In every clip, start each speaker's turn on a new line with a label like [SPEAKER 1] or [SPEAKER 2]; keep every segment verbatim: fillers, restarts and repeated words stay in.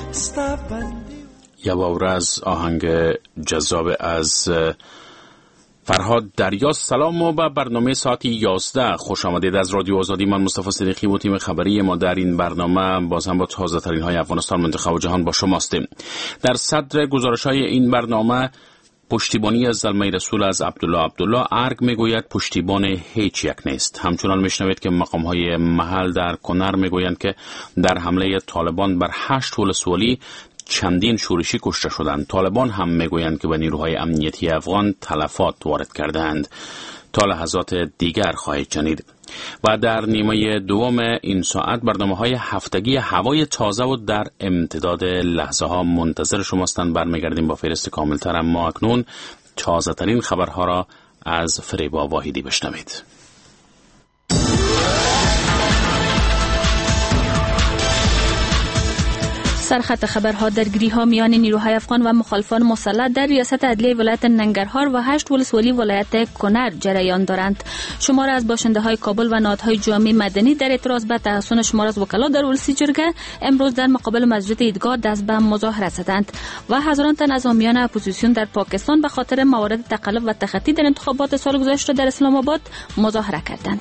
[SPEAKER 1] یواور از آهنگ جذاب از فرهاد دریا. سلام و به برنامه ساعت یازده خوش آمدید از رادیو آزادی. من مصطفی صدیقی و تیم خبری ما در این برنامه باز هم با تازه ترین های افغانستان، منطقه و جهان با شما هستیم. در صدر گزارش های این برنامه پشتیبانی از زلمه رسول از عبدالله عبدالله، ارگ میگوید پشتیبان هیچ یک نیست. همچنان میشنوید که مقام های محل در کنر میگویند که در حمله طالبان بر هشت ولسوالی چندین شورشی کشته شدند. طالبان هم میگویند که به نیروهای امنیتی افغان تلفات وارد کردند. تا لحظات دیگر خواهید شنید. و در نیمه دوم این ساعت برنامه‌های هفتگی هوای تازه و در امتداد لحظه ها منتظر شماستند. برمیگردیم با فهرست کاملتر، اما اکنون تازه ترین خبرها را از فریبا واحدی بشنوید.
[SPEAKER 2] سرخط خبرها: درگیری ها میان نیروهای افغان و مخالفان مسلح در ریاست عدلیه ولایت ننگرهار و هشت ولسوالی ولایت کنر جریان دارند. شمار از باشنده های کابل و نهادهای جامعه مدنی در اعتراض به تحسن شمار از وکلا در ولسی جرگه امروز در مقابل مسجد عیدگاه دست به مظاهره زدند و هزاران تن از حامیان اپوزیسیون در پاکستان به خاطر موارد تقلب و تخطی در انتخابات سال گذشته در اسلام آباد مظاهره کردند.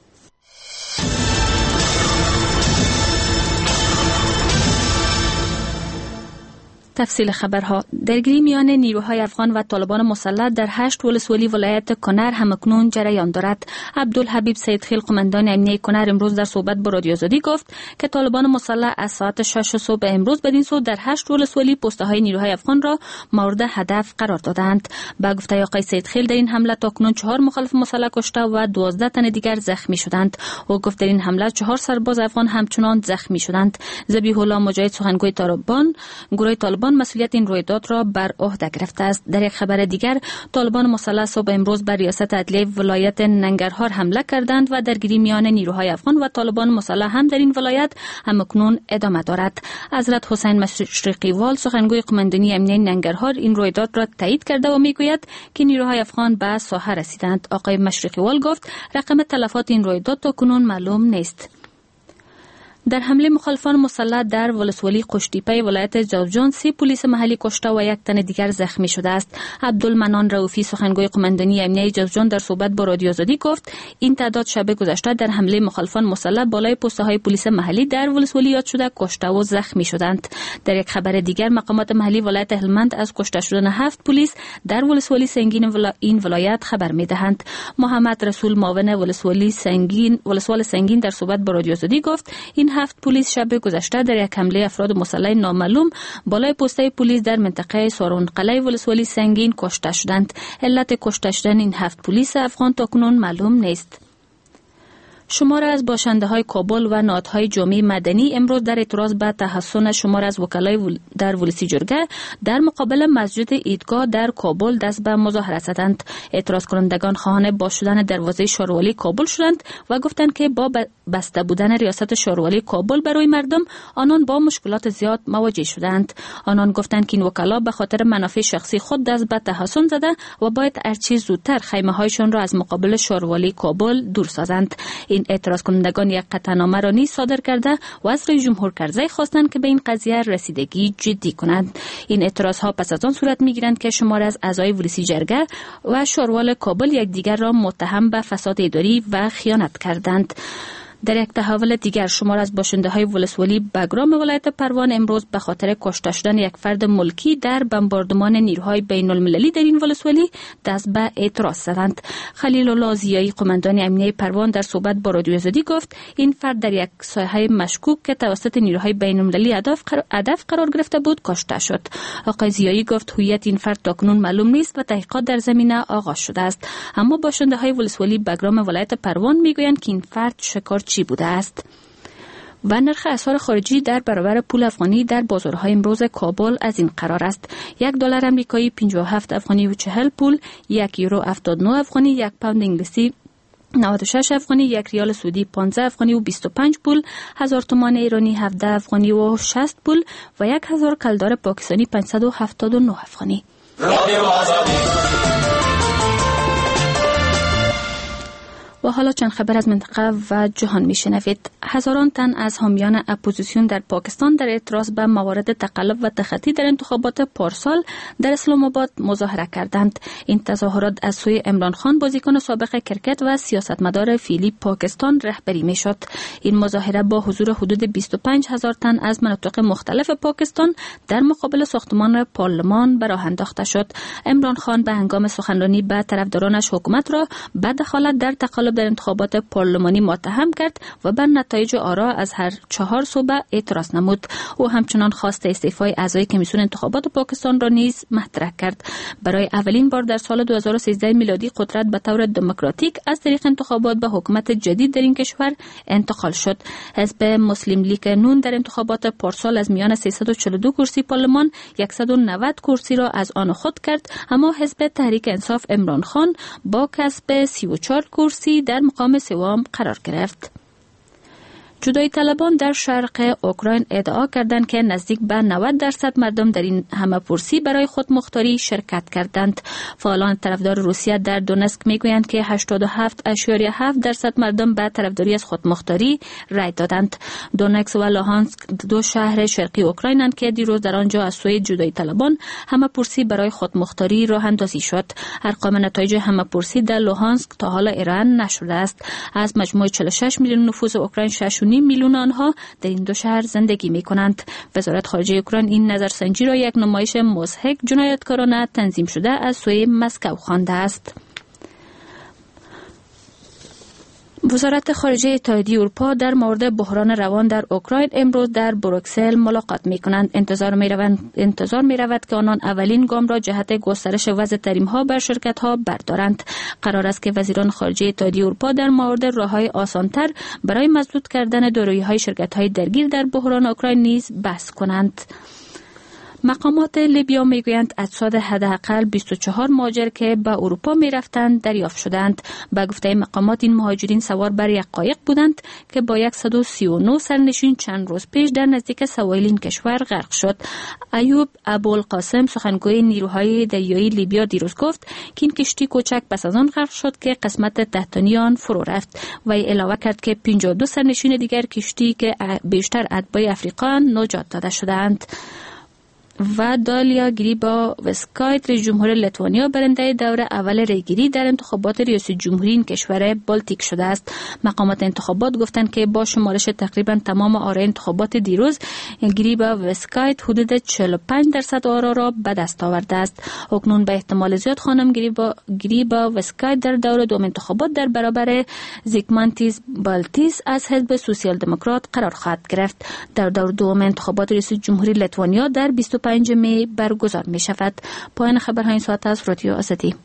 [SPEAKER 2] تفصیل خبرها: درگیری میان نیروهای افغان و طالبان مسلح در هشت ولسوالی ولایت کنر همکنون جریان دارد. عبدالحبیب سیدخیل، قماندان امنیه کنر، امروز در صحبت با رادیو آزادی گفت که طالبان مسلح از ساعت شش صبح امروز بدین سو در هشت ولسوالی پست‌های نیروهای افغان را مورد هدف قرار دادند. با گفته آقای سیدخیل در این حمله تاکنون چهار مخالف مسلح کشته و دوازده تن دیگر زخمی شدند. او گفت در این حمله چهار سرباز افغان همچنان زخمی شدند. ذبیح الله مجاهد، سخنگوی طالبان، گروه طالبان مسئولیت این رویداد را بر عهده گرفته است. در یک خبر دیگر، طالبان مسلح صبح امروز بر ریاست عدلیه ولایت ننگرهار حمله کردند و درگیری میان نیروهای افغان و طالبان مسلح هم در این ولایت همکنون ادامه دارد. حضرت حسین مشرقی وال، سخنگوی قماندانی امنیه ننگرهار، این رویداد را تایید کرده و میگوید که نیروهای افغان به ساحه رسیدند. آقای مشرقی وال گفت رقم تلفات این رویداد تا کنون معلوم نیست. در حمله مخالفان مسلح در ولسوالی قشتیپه ولایت جوزجان سه پلیس محلی کشته و یک تن دیگر زخمی شده است. عبدالمنان رؤوفی، سخنگوی قماندانی امنیه جوزجان، در صحبت با رادیو آزادی گفت این تعداد شب گذشته در حمله مخالفان مسلح بالای پست‌های پلیس محلی در ولسوالی یاد شده کشته و زخمی شدند. در یک خبر دیگر، مقامات محلی ولایت هلمند از کشته شدن هفت پلیس در ولسوالی سنگین ولا... این ولایت خبر می‌دهند. محمد رسول، معاون ولسوالی سنگین ولسوال سنگین، در صحبت با رادیو آزادی گفت این هفت پلیس شب گذشته در یک حمله افراد مسلح نامعلوم بالای پست‌های پلیس در منطقه سارون قلعه ولسوالی سنگین کشته شدند. علت کشته شدن این هفت پلیس افغان تاکنون معلوم نیست. شمار از باشنده های کابل و نهادهای جامعه مدنی امروز در اعتراض به تحسن شمار از وکلای در ولسی جرگه در مقابل مسجد عیدگاه در کابل دست به مظاهره زدند. اعتراض کنندگان خواهان باز شدن دروازه شاروالی کابل شدند و گفتند که با بسته بودن ریاست شاروالی کابل برای مردم، آنان با مشکلات زیاد مواجه شدند. آنان گفتند که این وکلا به خاطر منافع شخصی خود دست به تحسن زده و باید هرچه زودتر خیمه هایشان را از مقابل شاروالی کابل دور سازند. این اعتراض کنندگان یک قطعنامه را نیز صادر کرده و از رئیس جمهور کرزی خواستند که به این قضیه رسیدگی جدی کنند. این اعتراض ها پس از آن صورت میگیرند که شمار از اعضای ولسی جرگه و شاروال کابل یکدیگر را متهم به فساد اداری و خیانت کردند. در یک تحول دیگر، شمار از باشنده‌های ولسوالی بگرام ولایت پروان امروز به خاطر کشته شدن یک فرد ملکی در بمباردمان نیروهای بین‌المللی در این ولسوالی دست به اعتراض زدند. خلیل الله ضیایی، قماندان امنیه پروان، در صحبت با رادیو آزادی گفت این فرد در یک ساحه مشکوک که توسط نیروهای بین‌المللی هدف قرار گرفته بود کشته شد. آقای ضیایی گفت هویت این فرد تاکنون معلوم نیست و تحقیقات در زمینه آغاز شده است، اما باشنده‌های ولسوالی بگرام ولایت پروان میگویند که این فرد شکار چی بوده است. و نرخ اسعار خارجی در برابر پول افغانی در بازارهای امروز کابل از این قرار است: یک دلار آمریکایی پنجاه و هفت افغانی و چهل پول، یک یورو هفتاد و نه افغانی، یک پوند انگلیسی نود و شش افغانی، یک ریال سعودی پانزده افغانی و بیست و پنج پول، هزار تومان ایرانی هفده افغانی و شصت پول و یک هزار کلدار پاکستانی پانصد و هفتاد و نه افغانی. و حالا چند خبر از منطقه و جهان میشنوید. هزاران تن از حامیان اپوزیسیون در پاکستان در اعتراض به موارد تقلب و تخطی در انتخابات پارسال در اسلام آباد مظاهره کردند. این تظاهرات از سوی عمران خان، بازیکن سابق کرکت و سیاستمدار فعلی پاکستان رهبری میشد. این مظاهره با حضور حدود بیست و پنج هزار تن از مناطق مختلف پاکستان در مقابل ساختمان پارلمان به راه انداخته شد. عمران خان به هنگام سخنرانی به طرفدارانش حکومت را به دخالت در تقلب در انتخابات پارلمانی متهم کرد و بر نتایج آرا از هر چهار صوبه اعتراض نمود. او همچنان خواست استعفای اعضای کمیسیون انتخابات پاکستان را نیز مطرح کرد. برای اولین بار در سال دو هزار و سیزده میلادی قدرت به طور دموکراتیک از طریق انتخابات به حکومت جدید در این کشور انتقال شد. حزب مسلم لیگ نون در انتخابات پارسال از میان سیصد و چهل و دو کرسی پارلمان صد و نود کرسی را از آن خود کرد، اما حزب تحریک انصاف عمران خان با کسب سی و چهار کرسی در مقام سوم قرار گرفت. جدایی طلبان در شرق اوکراین ادعا کردند که نزدیک به نود درصد مردم در این همه‌پرسی برای خودمختاری شرکت کردند. فعالان طرفدار روسیه در دونسک میگویند که هشتاد و هفت اشاریه هفت درصد مردم به طرفداری از خودمختاری رای دادند. دونسک و لوهانسک دو شهر شرقی اوکراینند که دیروز در آنجا از سوی جدایی طلبان همه‌پرسی برای خودمختاری راه اندازی شد. ارقام نتایج همه‌پرسی در لوهانسک تا حالا ارائه نشده است. از مجموع چهل و شش میلیون نفوس اوکراین شش و نیم میلیون آنها در این دو شهر زندگی می کنند. وزارت خارجه اوکراین این نظرسنجی را یک نمایش مضحک جنایتکارانه تنظیم شده از سوی مسکو خوانده است. وزارت خارجه اتحادیه اروپا در مورد بحران روان در اوکراین امروز در بروکسل ملاقات می کنند. انتظار می روند انتظار می رود که آنان اولین گام را جهت گسترش وضع تحریم ها بر شرکت ها بردارند. قرار است که وزیران خارجه اتحادیه اروپا در مورد راههای آسانتر برای مسدود کردن دارایی های شرکت های درگیر در بحران اوکراین نیز بحث کنند. مقامات لیبیا میگویند اجساد حداقل بیست و چهار مهاجر که به اروپا میرفتند دریافت شدند. به گفته مقامات این مهاجرین سوار بر یک قایق بودند که با صد و سی و نه سرنشین چند روز پیش در نزدیک سواحل این کشور غرق شد. ایوب ابوالقاسم سخنگوی نیروهای دریایی لیبیا دیروز گفت که این کشتی کوچک پس از آن غرق شد که قسمت تحتانی آن فرو رفت. و علاوه کرد که پنجاه و دو سرنشین دیگر کشتی که بیشتر اتباع افریقا نجات داده شدند. و دالیا گریبا وسکایت رئیس جمهور لیتوانیا برنده دور اول ریگیری در انتخابات ریاست جمهوری این کشور بالتیک شده است. مقامات انتخابات گفتند که با شمارش تقریبا تمام آرای انتخابات دیروز گریبا وسکایت حدود چهل و پنج درصد آرا را به دست آورده است. اکنون به احتمال زیاد خانم گریبا گریبا وسکایت در دور دوم انتخابات در برابر زیگمانتیس بالتیس از حزب سوسیال دموکرات قرار خواهد گرفت. در دور دوم انتخابات ریاست جمهوری لیتوانیا در بیست و پنج می برگزار می شود. پایان خبرهای این ساعت از رادیو آزادی.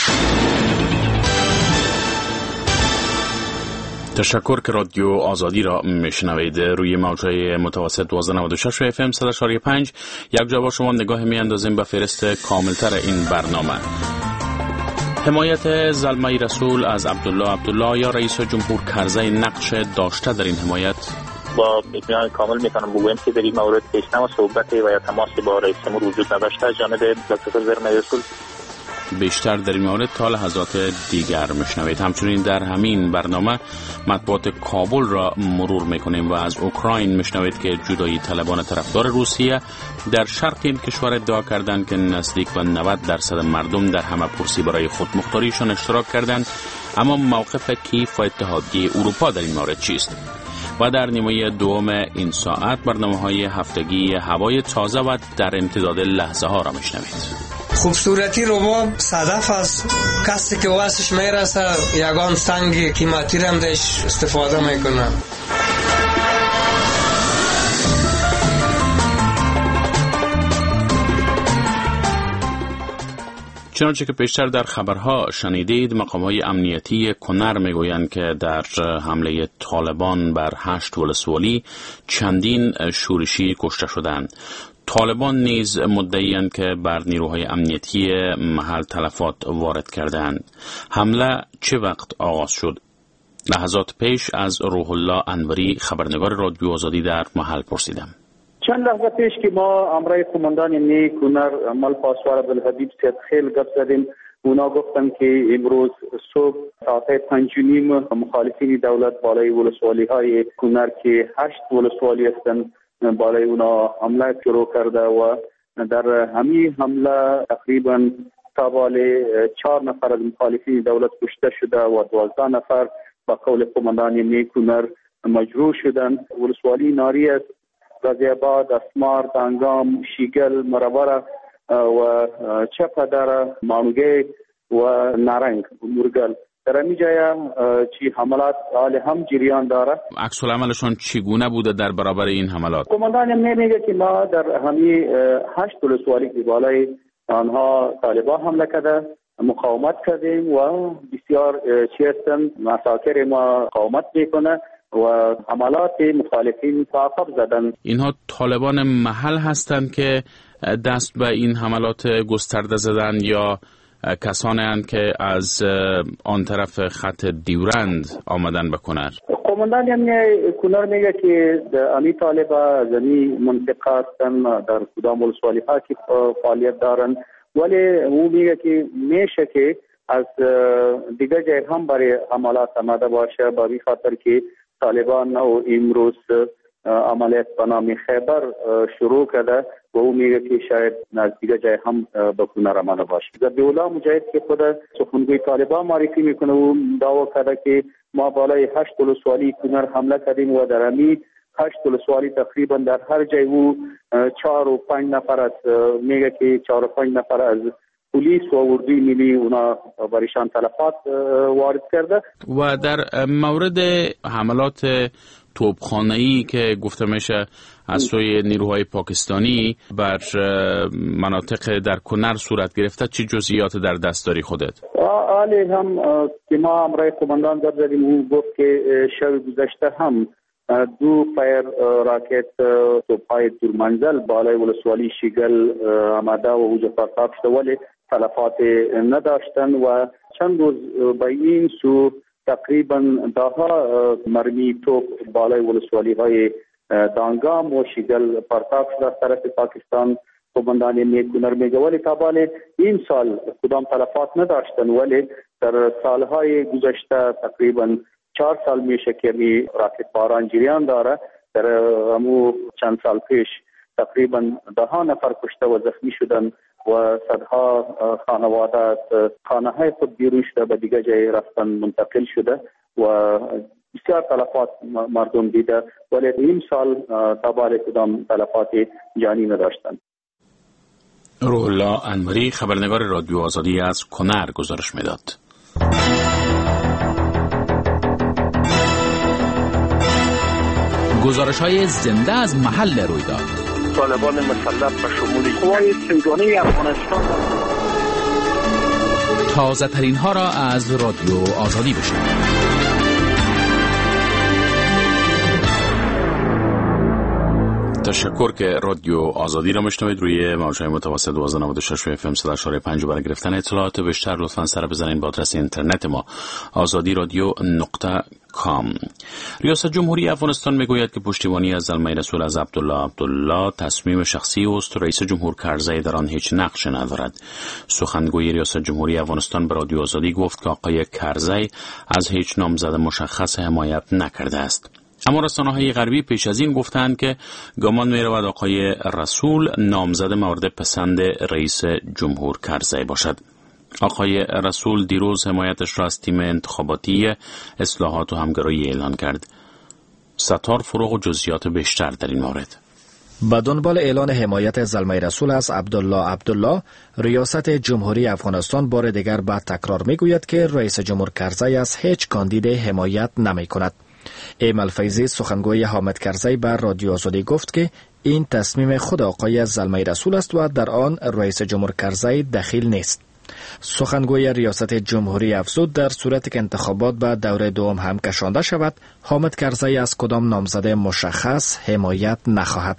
[SPEAKER 1] تشکر که رادیو آزادی را میشنوید. روی موجهای متوسط دوازده و نود و شش اف ام صد و چهار و پنج یک جا با شما نگاه می اندازیم به فهرست کاملتر این برنامه. حمایت زلمه رسول از عبدالله عبدالله یا رئیس جمهور کرزی نقش داشته در این حمایت؟
[SPEAKER 3] با اطمینان کامل میتونم بگویم که در این مورد پیشنهاد و صحبت و یا تماسی با رئیس جمهور وجود نداشته از جانب دکتر زلمه رسول.
[SPEAKER 1] بیشتر در این مورد تا لحظات دیگر میشنوید. همچنین در همین برنامه مطبوعات کابل را مرور میکنیم و از اوکراین میشنوید که جدایی طلبان طرفدار روسیه در شرق این کشور ادعا کردند که نزدیک به نود درصد مردم در همه‌پرسی برای خودمختاریشان اشتراک کردند. اما موقف کیف و اتحادیه اروپا در این مورد چیست؟ و در نیمه دوم این ساعت برنامه‌های هفتگی هوای تازه و در امتداد لحظه ها را میشنوید.
[SPEAKER 4] خوبصورتی رباب صدف از کسی که واسش میرسه یگان سنگ قیمتی را هم دش استفاده میکنه.
[SPEAKER 1] چنانچه که پیشتر در خبرها شنیدید، مقام‌های امنیتی کنر میگویند که در حمله طالبان بر هشت ولسوالی چندین شورشی کشته شدند. طالبان نیز مدعی‌اند که بر نیروهای امنیتی محل تلفات وارد کردند. حمله چه وقت آغاز شد؟ لحظات پیش از روح الله انوری خبرنگار رادیو آزادی در محل پرسیدم.
[SPEAKER 5] چند لحظه پیش که ما امرای قماندان نیک کنر عمل پاسوار عبدالحبیب سید خیل گپ زدیم اونا گفتن که امروز صبح ساعت پنج و نیم مخالفین دولت بالای ولسوالی های کنر که هشت ولسوالی هستن بالای اونا حمله شروع کرده و در همین حمله تقریبا تا بالای چهار نفر از مخالفین دولت کشته شده و دوازده نفر با قول قماندان امنیه کنر مجروح شدن. ولسوالی ناری است، غازی آباد، اسمار، دانگام، شیگل، مروره و چپدر، مانوگی و نارنگ مرگل در همین جای چی حملات حال هم جریان داره.
[SPEAKER 1] عکس العملشون چگونه بوده در برابر این حملات؟
[SPEAKER 5] قماندان امنیه میگه که ما در همین هشت ولسوالی که بالای آنها طالبان حمله کرده مقاومت کردیم و بسیار چی هستن مساکر ما مقاومت میکنه و حملات مخالفین تعاقب زدن.
[SPEAKER 1] اینها طالبان محل هستند که دست به این حملات گسترده زدن یا کسانی هستند که از آن طرف خط دیورند آمدن به کنر؟
[SPEAKER 5] قماندان امنیه کنر میگه که امی طالبا از امی منطقه هستن در کدام ولسوالی ها که فعالیت دارن، ولی او میگه که میشه که از دیگر جای هم برای حملات آمده باشه با این خاطر که طالبان او امروز عملیات به نام خیبر شروع کرده و او میگه که شاید نزدیک جای هم به کنر آمده باشه. ذبیح الله مجاهد که خود سخنگوی طالبان معرفی میکنه و دعوا کرده که ما بالای هشت ولسوالی کنر حمله کردیم و در همین هشت ولسوالی تقریبا در هر جای او چهار و پنج نفر از میگه که چهار و پنج نفر از پلیس و اردوی ملی اونا برایشان تلفات وارد کرده.
[SPEAKER 1] و در مورد حملات توپخانه‌ای که گفته میشه از سوی نیروهای پاکستانی بر مناطق در کنر صورت گرفته، چی جزئیات در دست داری خودت؟
[SPEAKER 5] آلی هم که ما امرای قماندان در داریم او گفت که شب گذشته هم دو فایر راکت توپای دور منزل بالای ولسوالی شیگل آمده و اوج پرتاب شده ولی تلفات نداشتن و چند روز به این سو تقریبا دهها مرمی توپ بالای ولسوالی های دانگام و شیگل پرتاب شده از طرف پاکستان. قماندان امنیه کنر میگه ولی تا بالای این سال کدام تلفات نداشتن، ولی در سالهای گذشته تقریبا چهار سال میشه که می راکت باران جریان داره. در همو چند سال پیش تقریبا ده ها نفر کشته و زخمی شدن و صدها خانواده از خانه های خود بیرون شده به دیگه جای رفتن منتقل شده و بسیار تلفات مردم دیده، ولی این سال تبال کدام تلفات جانی نداشتن.
[SPEAKER 1] روح الله انوری، خبرنگار رادیو آزادی از کنر گزارش میداد.
[SPEAKER 6] گزارش‌های زنده از محل رویداد.
[SPEAKER 3] طالبان مسلح به شمول قوای سیگانه افغانستان.
[SPEAKER 6] تازه ترین ها را از رادیو آزادی بشنوید.
[SPEAKER 1] تشکر که رادیو آزادی را میشنوید. روی موج‌های متوسط دوازده نود و شش اف ام صد و چهار و پنج برای گرفتن اطلاعات بیشتر لطفاً سر بزنید با آدرس اینترنت ما آزادی رادیو نقطه کام. ریاست جمهوری افغانستان میگوید که پشتیبانی از زلمه رسول از عبدالله عبدالله تصمیم شخصی است. رئیس جمهور کرزی در آن هیچ نقش ندارد. سخنگوی ریاست جمهوری افغانستان به رادیو آزادی گفت که آقای کرزی از هیچ نامزد مشخص حمایت نکرده است. اما رسانه‌های غربی پیش از این گفتند که گمان می‌رود آقای رسول نامزد مورد پسند رئیس جمهور کرزی باشد. آقای رسول دیروز حمایتش را از تیم انتخاباتی اصلاحات و همگرایی اعلان کرد. ستار فروغ و جزئیات بیشتر در این مورد.
[SPEAKER 7] به دنبال اعلان حمایت زلمه رسول از عبدالله عبدالله، ریاست جمهوری افغانستان بار دیگر بعد تکرار می‌گوید که رئیس جمهور کرزی از هیچ کاندید حمایت نمی‌کند. ایمل فیضی، سخنگوی حامد کرزی، بر رادیو آزادی گفت که این تصمیم خود آقای زلمه رسول است و در آن رئیس جمهور کرزی دخیل نیست. سخنگوی ریاست جمهوری افزود در صورتی که انتخابات به دور دوم هم کشانده شود، حامد کرزی از کدام نامزد مشخص حمایت نخواهد کرد.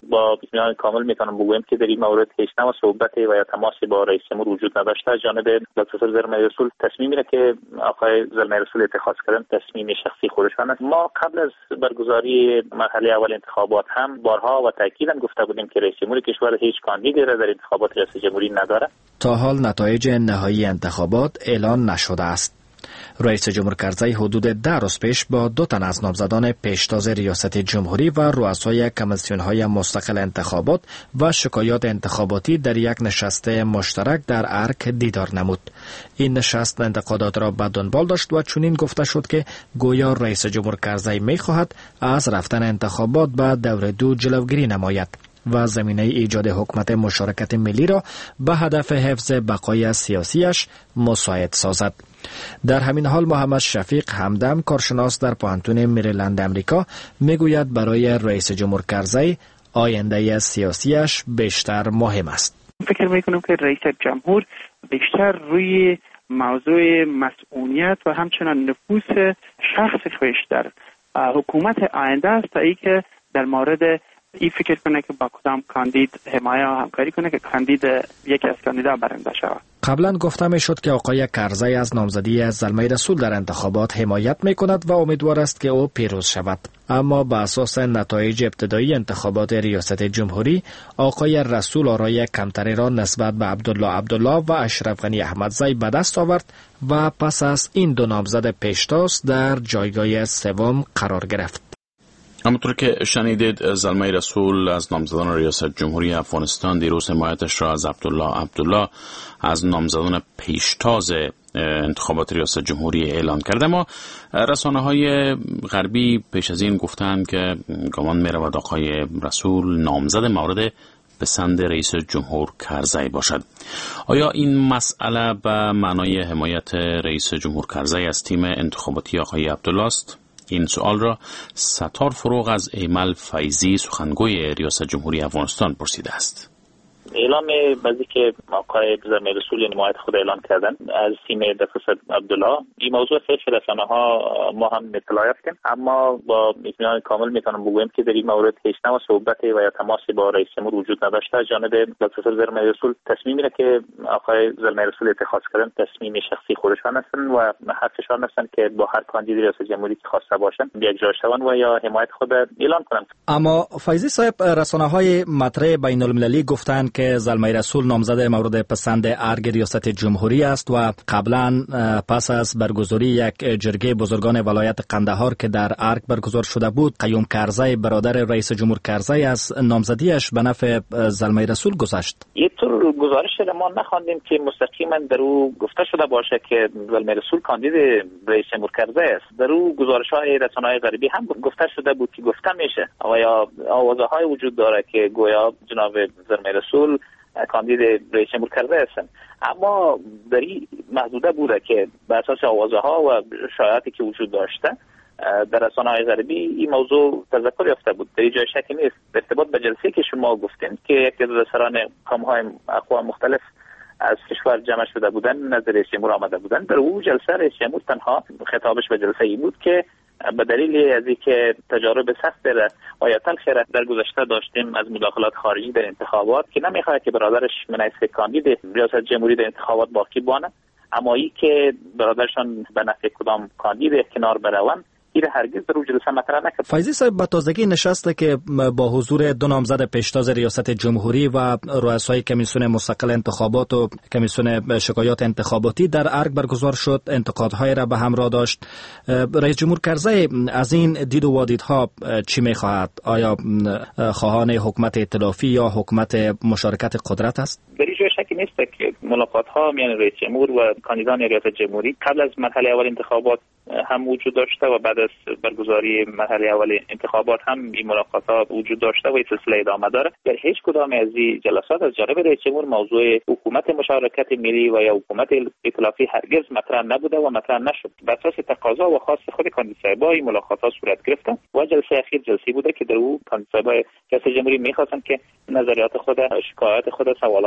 [SPEAKER 3] با اطمینان کامل میتونم بگویم که در این مورد هیچ نوع صحبت و یا تماسی با رئیس جمهور وجود نداشته. از جانب دکتر زلمه رسول تصمیم میره که آقای زلمه رسول اتخاذ کردن تصمیم شخصی خودشان است. ما قبل از برگزاری مرحله اول انتخابات هم بارها و تاکیداً گفته بودیم که رئیس جمهور کشور هیچ کاندیدی را در انتخابات ریاست جمهوری نداره.
[SPEAKER 7] تا حال نتایج نهایی انتخابات اعلان نشده است. رئیس جمهور کرزی حدود ده روز پیش با دو تن از نامزدان پیشتاز ریاست جمهوری و رؤسای کمیسیون‌های مستقل انتخابات و شکایات انتخاباتی در یک نشست مشترک در ارک دیدار نمود. این نشست انتقادات را به دنبال داشت و چنین گفته شد که گویا رئیس جمهور کرزی می‌خواهد از رفتن انتخابات به دور دو جلوگیری نماید و زمینه ایجاد حکومت مشارکت ملی را به هدف حفظ بقای سیاسیش مساعد سازد. در همین حال محمد شفیق همدم، کارشناس در پوهنتون مریلند امریکا، میگوید برای رئیس جمهور کرزی آینده سیاسیش بیشتر مهم است.
[SPEAKER 8] فکر میکنم که رئیس جمهور بیشتر روی موضوع مسئولیت و همچنان نفوذ شخص خودش در حکومت آینده است تا ای که در مورد این فکر کنه که با کدام کاندید حمایت و همکاری کنه که کاندید یکی از کاندیدا برنده شود.
[SPEAKER 7] قبلا گفته می شد که آقای کرزی از نامزدی زلمه رسول در انتخابات حمایت می کند و امیدوار است که او پیروز شود. اما بر اساس نتایج ابتدایی انتخابات ریاست جمهوری، آقای رسول آرای کمتری را نسبت به عبدالله عبدالله و اشرف غنی احمدزی به دست آورد و پس از این دو نامزد پیشتاز در جایگاه سوم قرار گرفت.
[SPEAKER 1] همونطور که شنیدید، زلمه رسول از نامزدان ریاست جمهوری افغانستان دیروز حمایتش را از عبدالله عبدالله از نامزدان پیشتاز انتخابات ریاست جمهوری اعلان کرده. اما رسانه‌های غربی پیش از این گفتند که گمان می‌رود آقای رسول نامزد مورد پسند رئیس جمهور کرزی باشد. آیا این مسئله به معنای حمایت رئیس جمهور کرزی از تیم انتخاباتی آقای عبدالله است؟ این سوال را ستار فروغ از ایمل فیضی، سخنگوی ریاست جمهوری افغانستان، پرسیده است.
[SPEAKER 3] اعلام بعضی که آقای زلمه رسول یعنی حمایت خود اعلان کردن از تیم دکتر عبدالله، این موضوع خیلی رسانه‌ها ما هم اطلاع یافتیم، اما با اطمینان کامل میتونم بگویم که در این مورد هیچ نوع صحبت و یا تماسی با رئیس جمهور وجود نداشته. از جانب دکتر زلمه رسول تصمیمی را که آقای زلمه رسول اتخاذ کردن تصمیم شخصی خودشان هستن و حقشان هستن که با هر کاندید ریاست جمهوری که خواسته باشن یک جا شوند و یا حمایت خود اعلان کنند.
[SPEAKER 9] اما فیضی صاحب، رسانه‌های مطرح بین‌المللی گفتند که زلمه رسول نامزد مورد پسند ارگ ریاست جمهوری است و قبلا پس از برگزاری یک جرگه بزرگان ولایت قندهار که در ارگ برگزار شده بود، قیوم کرزی برادر رئیس جمهور کرزی از نامزدیش به نفع زلمه رسول گذشت.
[SPEAKER 3] یه طور گزارش ما نخواندیم که مستقیما در او گفته شده باشه که زلمه رسول کاندید رئیس جمهور کرزی است. در او گزارش‌های رسانه‌های غربی هم گفته شده بود که گفته میشه آیا آوازهای وجود داره که گویا جناب زلمه رسول کاندید رئیس جمهور کرزی هستند، اما در این محدوده بوده که بر اساس آوازها و شایعاتی که وجود داشته در رسانه‌های غربی این موضوع تذکر یافته بود. در جای شکی نیست. در ارتباط به جلسه‌ای که شما گفتین که یک تعداد سران قوم‌های اقوام مختلف از کشور جمع شده بودن، نظر رئیس جمهور آمده بودن، در اون جلسه رئیس جمهور تنها خطابش به جلسه ای بود که به دلیل از اینکه تجارب سخت و یا تلخی را در گذشته داشتیم از مداخلات خارجی در انتخابات که نمیخواد که برادرش منصب کاندید ریاست جمهوری در انتخابات باقی بمانه، اما ای که برادرشان به نفع کدام کاندید کنار بروند این هرگز در جلسه مطرح نکرد.
[SPEAKER 9] فیضی صاحب، با تازگی نشسته که با حضور دو نامزد پیشتاز ریاست جمهوری و رؤسای کمیسیون مستقل انتخابات و کمیسیون شکایات انتخاباتی در ارگ برگزار شد، انتقادهای را به همراه داشت. رئیس جمهور کرزی از این دید و وادیدها چی می‌خواهد؟ آیا خواهان حکومت ائتلافی یا حکومت مشارکت قدرت است؟
[SPEAKER 3] در اینجا شکی نیست که ملاقات‌ها میان رئیس جمهور و کاندیدان ریاست جمهوری قبل از مرحله اول انتخابات هم وجود داشته و بعد از برگزاری مرحله اول انتخابات هم این ملاقات‌ها وجود داشته و این سلسله ادامه داره. در هیچ کدام از این جلسات از جانب رئیس جمهور موضوع حکومت مشارکت ملی و یا حکومت ائتلافی هرگز مطرح نبوده و مطرح نشد. بر اساس تقاضا و خواست خود کاندید صاحب‌ها این ملاقات‌ها صورت گرفتن و جلسه اخیر جلسه‌ای بوده که در او کاندید صاحب‌های ریاست جمهوری می‌خواستن که نظریات خود، شکایات خود، سوالاتی که داشتن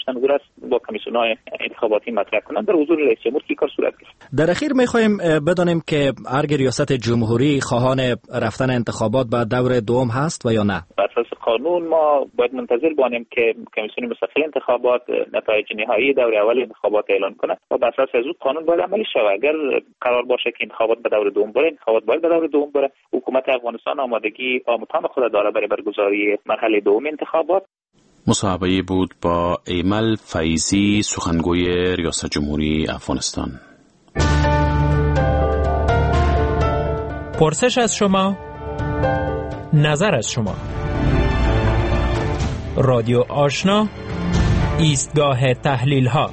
[SPEAKER 3] داشتن و درست با کمیسیون‌های انتخاباتی مطرح کنند. در حضور رئیس جمهور که کار صورت گرفت.
[SPEAKER 9] در اخیر می‌خوایم بدانیم که ارگ ریاست جمهوری خواهان رفتن انتخابات به دور دوم هست و یا نه.
[SPEAKER 3] بر اساس قانون ما باید منتظر باشیم که کمیسیون مستقل انتخابات نتایج نهایی دور اول انتخابات اعلان کنه و بر اساس از قانون باید عملی شود. اگر قرار باشه که انتخابات به دور دوم بره، انتخابات باید به دور دوم بره. حکومت افغانستان آمادگی آموزان خود داره برای برگزاری مرحله دوم انتخابات.
[SPEAKER 1] مصاحبه بود با ایمل فیضی، سخنگوی ریاست جمهوری افغانستان.
[SPEAKER 10] پرسش از شما، نظر از شما. رادیو آشنا، ایستگاه تحلیل ها.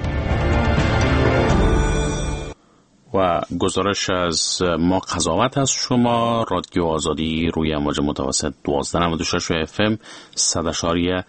[SPEAKER 1] و گزارش از ما قضاوت از شما. رادیو آزادی روی امواج متوسط دوازده نود و شش اف ام صد اشاریه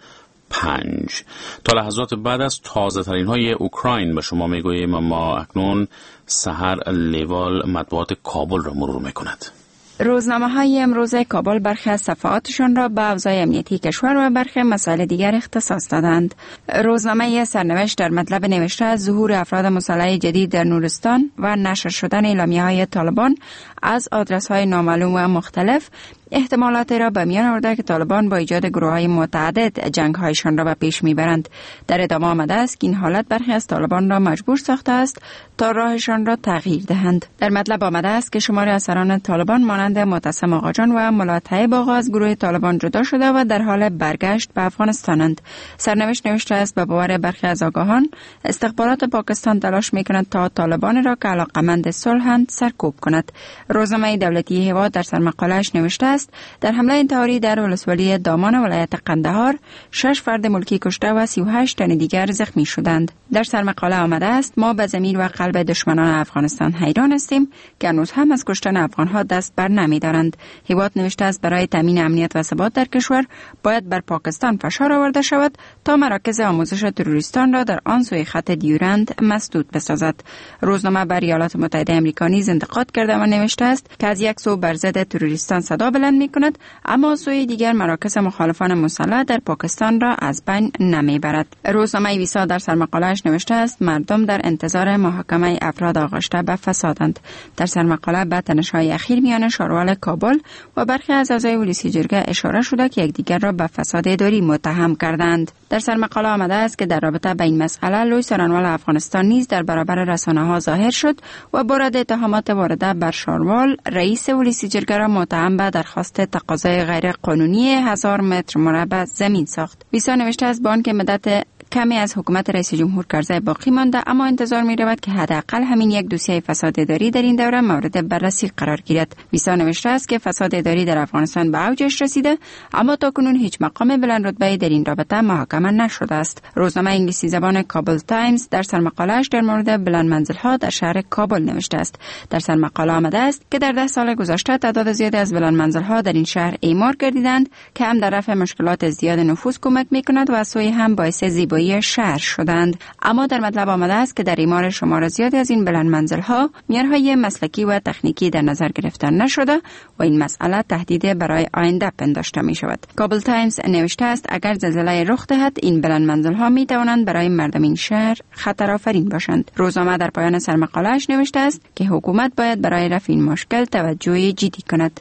[SPEAKER 1] پنج. تا لحظات بعد از تازه ترین های اوکراین به شما میگوییم ما اکنون سحر لیوال مطبوعات کابل را مرور میکند.
[SPEAKER 11] روزنامه های امروز کابل برخی از صفحاتشان را به اوضاع امنیتی کشور و برخی مسائل دیگر اختصاص دادند. روزنامه سرنوشت در مطلب نوشته از ظهور افراد مسلح جدید در نورستان و نشر شدن اعلامیه های طالبان از آدرس های نامعلوم و مختلف احتمالاتی را به میان آورده که طالبان با ایجاد گروه‌های متعدد جنگ‌هایشان را به پیش می‌برند. در ادامه آمده است که این حالت برخی از طالبان را مجبور ساخته است تا راهشان را تغییر دهند. در مطلب آمده است که شماری از سران طالبان مانند معتصم آقاجان و ملا طیب آقا از گروه طالبان جدا شده و در حال برگشت به افغانستانند. سرنوشت نوشته است به باور برخی از آگاهان استخبارات پاکستان تلاش می‌کند تا طالبان را که علاقه‌مند صلح‌اند سرکوب کند. روزنامه دولتی هوا در سرمقاله‌اش نوشته است در حمله انتحاری در ولسوالی دامان ولایت قندهار شش فرد ملکی کشته و سی و هشت تن دیگر زخمی شدند. در سرمقاله آمده است ما به ضمیر و قلب دشمنان افغانستان حیران هستیم که هنوز هم از کشتن افغانها دست بر نمی‌دارند. هیواد نوشته است برای تامین امنیت و ثبات در کشور باید بر پاکستان فشار آورده شود تا مراکز آموزش تروریستان را در آن سوی خط دیورند مسدود بسازد. روزنامه بر ایالات متحده آمریکا نیز انتقاد کرده و نوشته است که از یک سو بر ضد تروریستان صدا بلند می کند اما سوی دیگر مراکز مخالفان مسلح در پاکستان را از بین نمی برد. روزنامه ویسا در سرمقاله‌اش نوشته است مردم در انتظار محاکمه افراد آغشته به فسادند. در سرمقاله به تنش‌های اخیر میان شاروال کابل و برخی از اعضای ولسی جرگه اشاره شده که یکدیگر را به فساد اداری متهم کردند. در سرمقاله آمده است که در رابطه با این مسئله لوی سرانوال افغانستان نیز در برابر رسانه‌ها ظاهر شد و بارد اتهامات وارده بر شاروال رئیس ولسی جرگه را متهم به درخواست تقاضای غیر قانونی هزار متر مربع زمین ساخت. ویسا نوشته است با آنکه مدت کمی از حکومت رئیس جمهور کرزی باقی مانده اما انتظار می رود که حداقل همین یک دوسیه فساد اداری در این دوره مورد بررسی قرار گیرد. ویسا نوشته است که فساد اداری در افغانستان به اوجش رسیده اما تاکنون هیچ مقام بلند رتبه‌ای در این رابطه محاکمه نشده است. روزنامه انگلیسی زبان کابل تایمز در سرمقاله‌اش در مورد بلندمنزل‌ها در شهر کابل نوشته است. در سرمقاله آمده است که در ده سال گذشته تعداد زیادی از بلندمنزل‌ها در این شهر اعمار گردیدند که هم در رفع مشکلات زیاد نفوس کمک می‌کند و از سوی هم باعث زیبایی شهر شدند. اما در مطلب آمده است که در اعمار شمار زیادی از این بلند منزل‌ها معیارهای مسلکی و تکنیکی در نظر گرفته نشده و این مسئله تهدید برای آینده پنداشته می شود. کابل تایمز نوشته است اگر زلزله رخ دهد این بلند منزل‌ها می توانند برای مردم این شهر خطر آفرین باشند. روزنامه در پایان سرمقاله‌اش نوشته است که حکومت باید برای رفع این مشکل توجه جدی کند.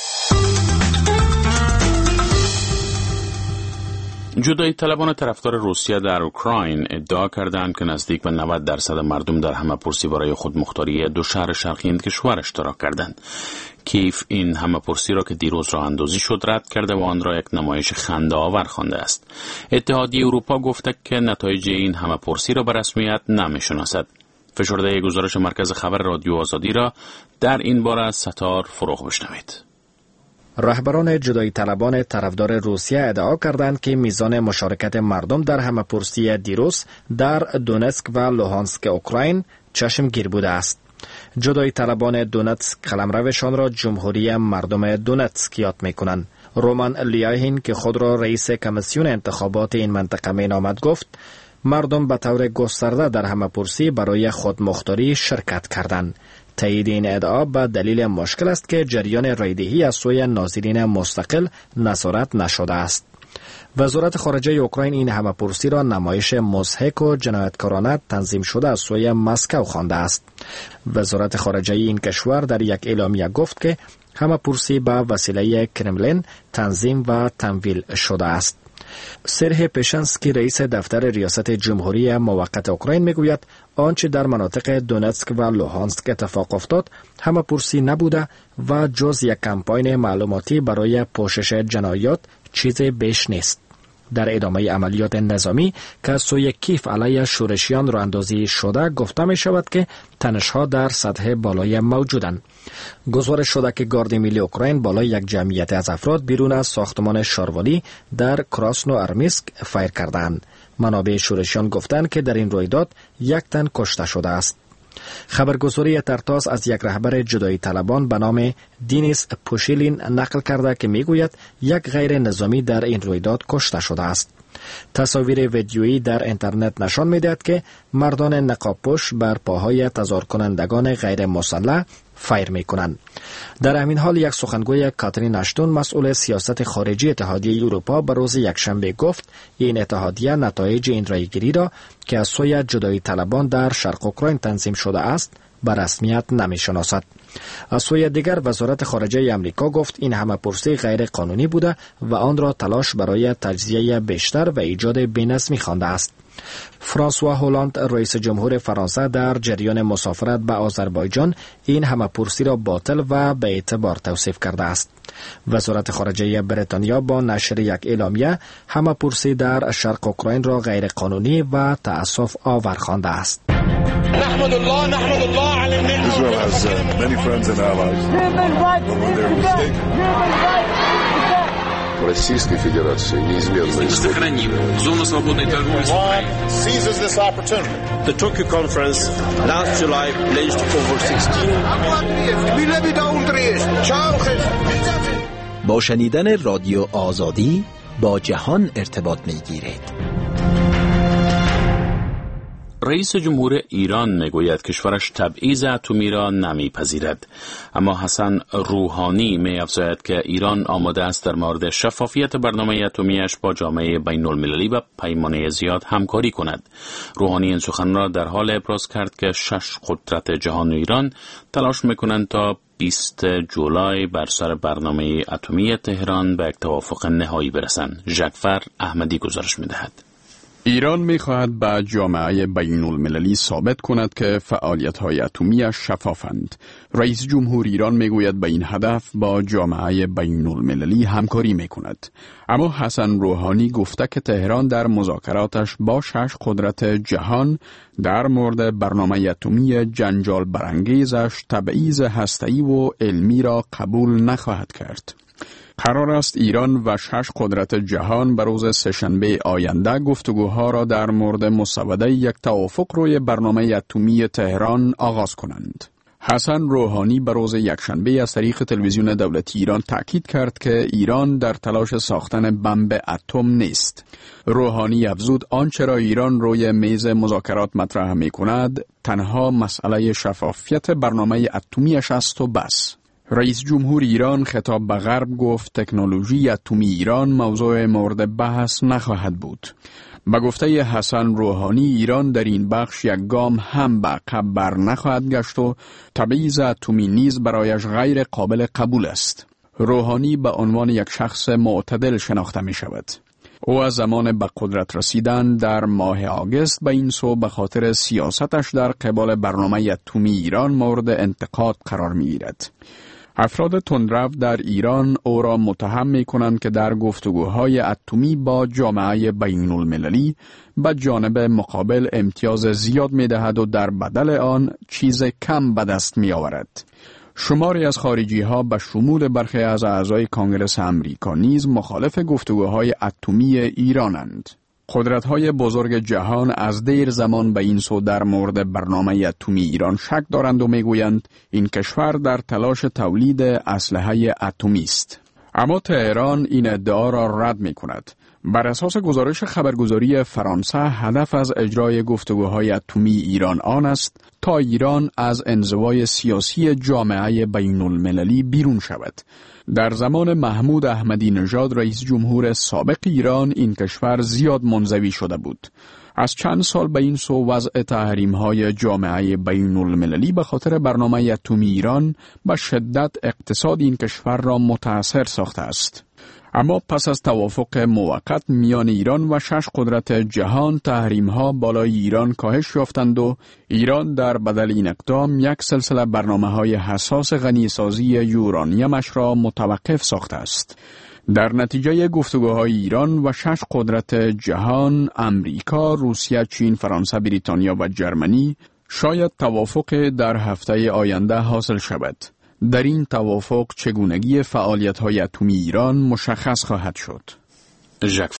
[SPEAKER 1] جدایی طلبان طرفدار روسیه در اوکراین ادعا کردند که نزدیک به نود درصد مردم در همه‌پرسی برای خودمختاری دو شهر شرقی این کشور اشتراک کردند. کیف این همه‌پرسی را که دیروز راه اندازی شد رد کرده و آن را یک نمایش خنده‌آور خوانده است. اتحادیه اروپا گفته که نتایج این همه‌پرسی را به رسمیت نمی‌شناسد. فشرده گزارش مرکز خبر رادیو آزادی را در این باره از ستار فروغ بشنوید.
[SPEAKER 7] رهبران جدایی طلبان طرفدار روسیه ادعا کردند که میزان مشارکت مردم در همه‌پرسی دیروز در دونتسک و لوهانسک اوکراین چشمگیر بوده است. جدایی طلبان دونتسک قلمروشان را جمهوری مردم دونتسک یاد می‌کنند. رومان لیاهین که خود را رئیس کمیسیون انتخابات این منطقه مینامد گفت مردم به طور گسترده در همه‌پرسی برای خودمختاری شرکت کردند. تایید این ادعا به دلیل مشکل است که جریان رایدهی از سوی ناظرین مستقل نظارت نشده است. وزارت خارجه اوکراین این همه‌پرسی را نمایش مضحک و جنایتکارانه تنظیم شده از سوی مسکو خوانده است. وزارت خارجه این کشور در یک اعلامیه گفت که همه‌پرسی به وسیله کرملین تنظیم و تمویل شده است. سرهی پیشنسکی رئیس دفتر ریاست جمهوری موقت اوکراین میگوید آنچه در مناطق دونتسک و لوهانسک اتفاق افتاد همه‌پرسی نبوده و جز یک کمپاین معلوماتی برای پوشش جنایات چیزی بیش نیست. در ادامه عملیات نظامی که از سوی کیف علیه شورشیان راه اندازی شده گفته می شود که تنش‌ها در سطح بالای موجودند. گزارش شده که گارد ملی اوکراین بالای یک جمعیت از افراد بیرون از ساختمان شاروالی در کراسنو آرمیسک فایر کردند. منابع شورشیان گفتند که در این رویداد یک تن کشته شده است. خبرگزاری ترتاس از یک رهبر جدایی طلبان به نام دینیس پوشیلین نقل کرده که میگوید یک غیر نظامی در این رویداد کشته شده است. تصاویر ویدیویی در اینترنت نشان میدهد که مردان نقاب‌پوش بر پاهای تظاهر کنندگان غیر مسلح فایر میکنند. در همین حال یک سخنگوی کاترین اشتون مسئول سیاست خارجی اتحادیه اروپا به روز یکشنبه گفت این اتحادیه نتایج این رایگیری را که از سوی جدایی طلبان در شرق اوکراین تنظیم شده است به رسمیت نمیشناسد. از سوی دیگر وزارت خارجه امریکا گفت این همه‌پرسی غیر قانونی بوده و آن را تلاش برای تجزیه بیشتر و ایجاد بی‌نظمی خوانده است. فرانسوا هولند رئیس جمهور فرانسه در جریان مسافرت به آذربایجان این همه‌پرسی را باطل و به اعتبار توصیف کرده است. وزارت خارجه بریتانیا با نشر یک اعلامیه همه‌پرسی در شرق اوکراین را غیر قانونی و تأسف آور خوانده است.
[SPEAKER 12] نحمد الله نحمد الله علی النعمة. Israel has uh, many friends and allies.
[SPEAKER 13] Российской Федерации неизменно
[SPEAKER 14] сохраним зону свободной торговли.
[SPEAKER 12] Seizes this opportunity.
[SPEAKER 15] The Tokyo conference last July pledged over sixteen.
[SPEAKER 16] با شنیدن رادیو آزادی با جهان ارتباط می‌گیرید.
[SPEAKER 1] رئیس جمهور ایران میگوید کشورش تبعیض اتمی را نمیپذیرد، اما حسن روحانی می‌افزاید که ایران آماده است در مورد شفافیت برنامه اتمیش با جامعه بین المللی و پیمانه زیاد همکاری کند. روحانی این سخن را در حال ابراز کرد که شش قدرت جهان و ایران تلاش میکنند تا بیست جولای بر سر برنامه اتمی تهران به یک توافق نهایی برسند. ژکفر احمدی گزارش می‌دهد.
[SPEAKER 17] ایران می‌خواهد به جامعه بین المللی ثابت کند که فعالیت‌های اتمی‌اش شفافند. رئیس جمهور ایران میگوید به این هدف با جامعه بین المللی همکاری می‌کند. اما حسن روحانی گفته که تهران در مذاکراتش با شش قدرت جهان در مورد برنامه اتمی جنجال برانگیزش تبعیض هسته‌ای و علمی را قبول نخواهد کرد. قرار است ایران و شش قدرت جهان به روز سه‌شنبه آینده گفتگوها را در مورد مسوده یک توافق روی برنامه اتمی تهران آغاز کنند. حسن روحانی به روز یکشنبه از طریق تلویزیون دولتی ایران تاکید کرد که ایران در تلاش ساختن بمب اتم نیست. روحانی افزود آنچه را ایران روی میز مذاکرات مطرح می کند تنها مسئله شفافیت برنامه اتمیش است و بس. رئیس جمهور ایران خطاب به غرب گفت تکنولوژی اتمی ایران موضوع مورد بحث نخواهد بود. به گفته حسن روحانی ایران در این بخش یک گام هم به عقب بر نخواهد گشت و تبعیض اتمی نیز برایش غیر قابل قبول است. روحانی به عنوان یک شخص معتدل شناخته می شود. او از زمان به قدرت رسیدن در ماه آگوست به این سو به خاطر سیاستش در قبال برنامه اتمی ایران مورد انتقاد قرار می گیرد. افراد تندرو در ایران او را متهم می کنند که در گفتگوهای اتمی با جامعه بین المللی به جانب مقابل امتیاز زیاد می دهد و در بدل آن چیز کم به دست می آورد. شماری از خارجی ها به شمول برخی از اعضای کانگرس امریکا نیز مخالف گفتگوهای اتمی ایرانند. قدرت‌های بزرگ جهان از دیر زمان به این سو در مورد برنامه اتمی ایران شک دارند و میگویند این کشور در تلاش تولید اسلحه اتمی است. اما تهران این ادعا را رد می‌کند. بر اساس گزارش خبرگزاری فرانسه، هدف از اجرای گفتگوهای اتمی ایران آن است تا ایران از انزوای سیاسی جامعه بین المللی بیرون شود. در زمان محمود احمدی نژاد رئیس جمهور سابق ایران، این کشور زیاد منزوی شده بود. از چند سال به این سو وضع تحریم‌های جامعه بین المللی به خاطر برنامه اتمی ایران به شدت اقتصاد این کشور را متاثر ساخته است. اما پس از توافق موقت میان ایران و شش قدرت جهان، تحریم‌ها بالای ایران کاهش یافتند و ایران در بدل این اقدام یک سلسله برنامه‌های حساس غنیسازی یورانیمش را متوقف ساخته است. در نتیجه گفتگوهای ایران و شش قدرت جهان، امریکا، روسیه، چین، فرانسه، بریتانیا و جرمنی، شاید توافق در هفته آینده حاصل شود. در این توافق چگونگی فعالیت‌های اتمی ایران مشخص خواهد شد.
[SPEAKER 1] ژاک